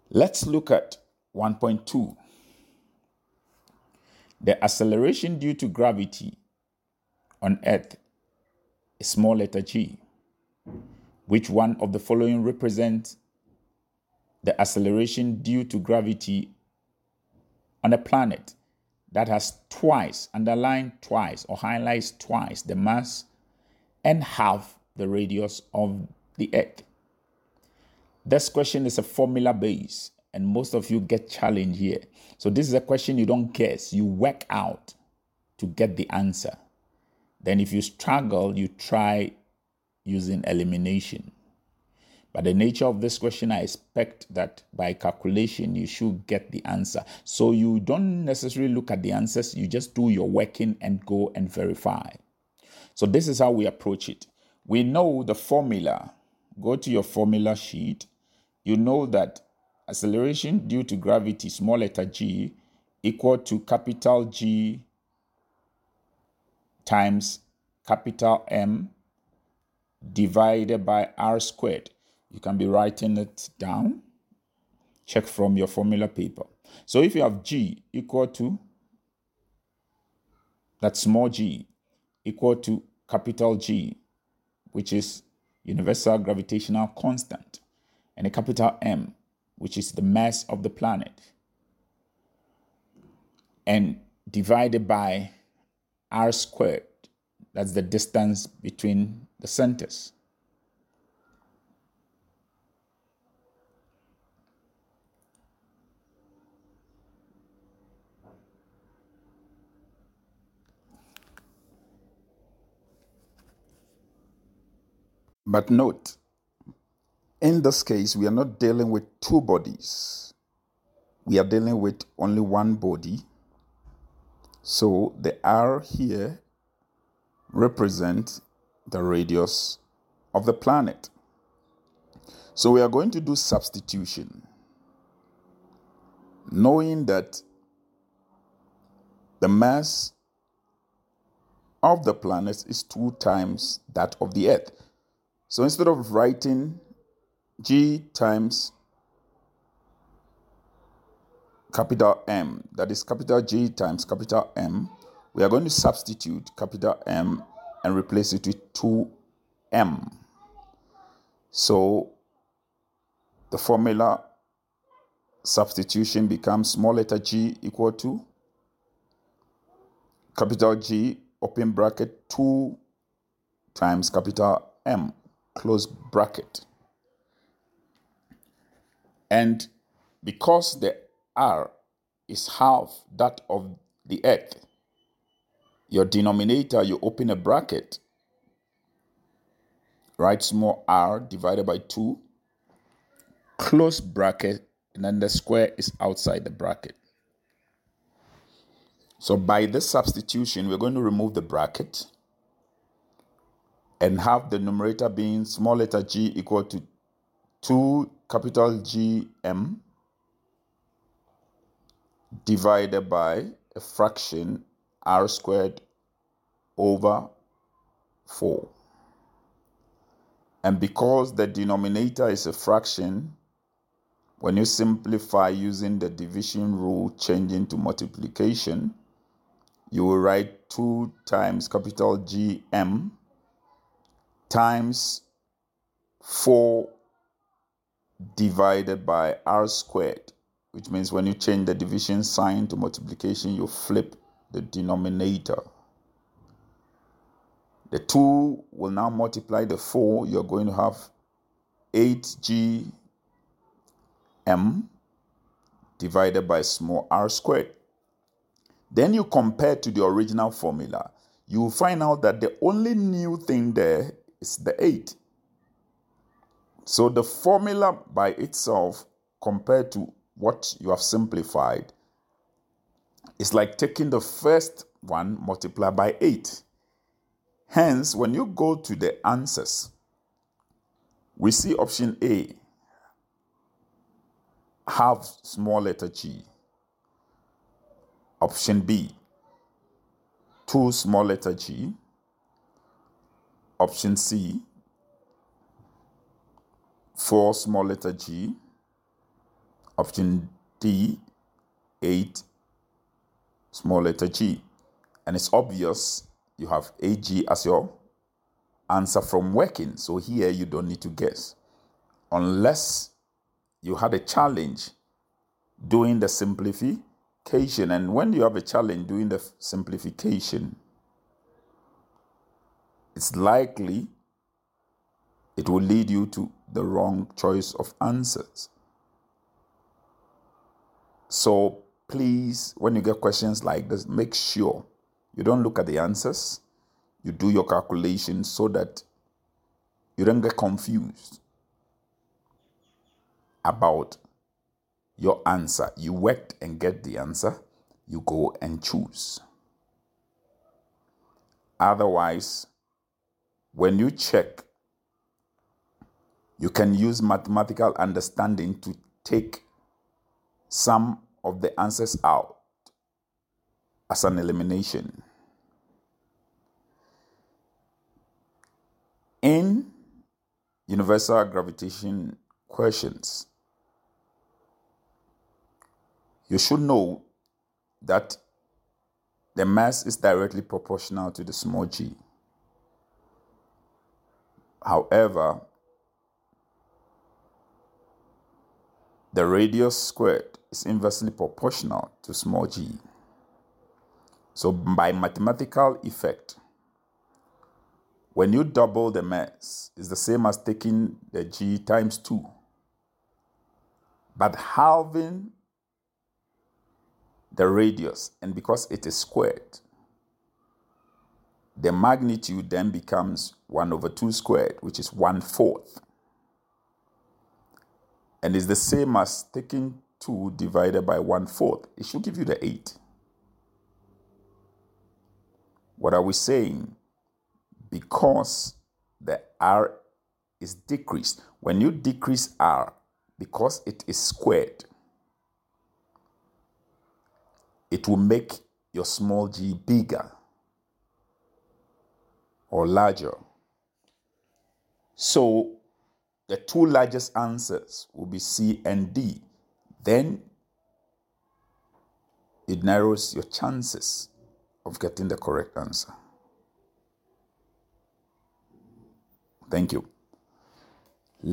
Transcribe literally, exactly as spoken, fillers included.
Let's look at one point two. The acceleration due to gravity on Earth is small letter g. Which one of the following represents the acceleration due to gravity on a planet that has twice, underline twice, or highlights twice the mass and half the radius of the Earth? This question is a formula base, and most of you get challenged here. So this is a question you don't guess, you work out to get the answer. Then if you struggle, you try using elimination. But the nature of this question, I expect that by calculation, you should get the answer. So you don't necessarily look at the answers, you just do your working and go and verify. So this is how we approach it. We know the formula. Go to your formula sheet. You know that acceleration due to gravity, small letter g, equal to capital G times capital M divided by r squared. You can be writing it down. Check from your formula paper. So if you have G equal to, that small g, equal to capital G, which is universal gravitational constant, and a capital M, which is the mass of the planet, and divided by r squared, that's the distance between the centers. But note, in this case, we are not dealing with two bodies. We are dealing with only one body. So the R here represents the radius of the planet. So we are going to do substitution, knowing that the mass of the planet is two times that of the Earth. So instead of writing G times capital M, that is capital G times capital M, we are going to substitute capital M and replace it with two M. So the formula substitution becomes small letter g equal to capital G, open bracket, two times capital M, close bracket. And because the R is half that of the Earth, your denominator, you open a bracket, write small r divided by two, close bracket, and then the square is outside the bracket. So by this substitution, we're going to remove the bracket and have the numerator being small letter g equal to two capital G M divided by a fraction r squared over four. And because the denominator is a fraction, when you simplify using the division rule, changing to multiplication, you will write two times capital G M times four divided by r squared, which means when you change the division sign to multiplication, you flip the denominator. The two will now multiply the four. You're going to have eight G M divided by small r squared. Then you compare to the original formula. You will find out that the only new thing there is the eight. So the formula by itself compared to what you have simplified is like taking the first one multiplied by eight. Hence, when you go to the answers, we see option A, have small letter g. Option B, two small letter g. Option C, four small letter g. Option D, eight, small letter g. And it's obvious you have eight g as your answer from working. So here you don't need to guess. Unless you had a challenge doing the simplification. And when you have a challenge doing the simplification, it's likely it will lead you to the wrong choice of answers. So please, when you get questions like this, make sure you don't look at the answers. You do your calculations so that you don't get confused about your answer. You worked and get the answer. You go and choose. Otherwise, when you check, you can use mathematical understanding to take some of the answers out as an elimination. In universal gravitation questions, you should know that the mass is directly proportional to the small g. However, the radius squared is inversely proportional to small g. So by mathematical effect, when you double the mass, it's the same as taking the g times two. But halving the radius, and because it is squared, the magnitude then becomes one over two squared, which is one fourth. And it's the same as taking two divided by one fourth. It should give you the eight. What are we saying? Because the r is decreased. When you decrease r, because it is squared, it will make your small g bigger or larger. So the two largest answers will be C and D. Then it narrows your chances of getting the correct answer. Thank you.